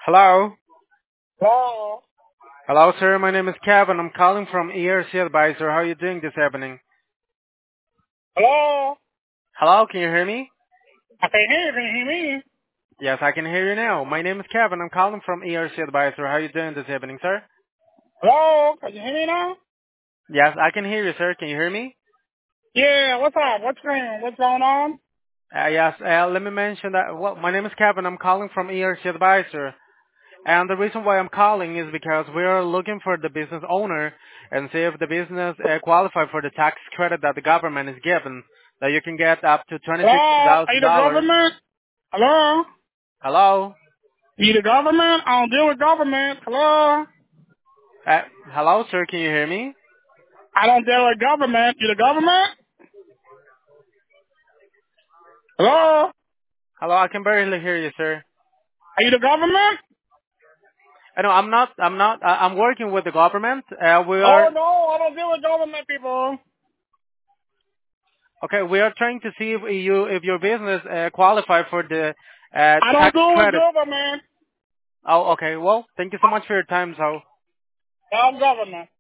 Hello. Hello? Hello, sir. My name is Kevin. I'm calling from ERC Advisor. How are you doing this evening? Hello? Hello, can you hear me? I say, hey, can you hear me? Yes, I can hear you now. My name is Kevin. I'm calling from ERC Advisor. How are you doing this evening, sir? Hello? Can you hear me now? Yes, I can hear you, sir. Can you hear me? Yeah, what's up? What's going on? Yes, let me mention that. Well, my name is Kevin. I'm calling from ERC Advisor. And the reason why I'm calling is because we're looking for the business owner and see if the business qualify for the tax credit that the government is giving, that you can get up to Hello? Are you the $26,000. government? Hello? Hello? You the government? I don't deal with government. Hello? Uh, hello, sir. Can you hear me? I don't deal with government. You the government? Hello? Hello, I can barely hear you, sir. Are you the government? No, I'm not. I'm not. I'm working with the government. We Oh, are no, I don't deal with government people. okay. We are trying to see if your business qualify for the I don't tax deal with credit. government. Oh, okay. Well, thank you so much for your time. So. I'm government.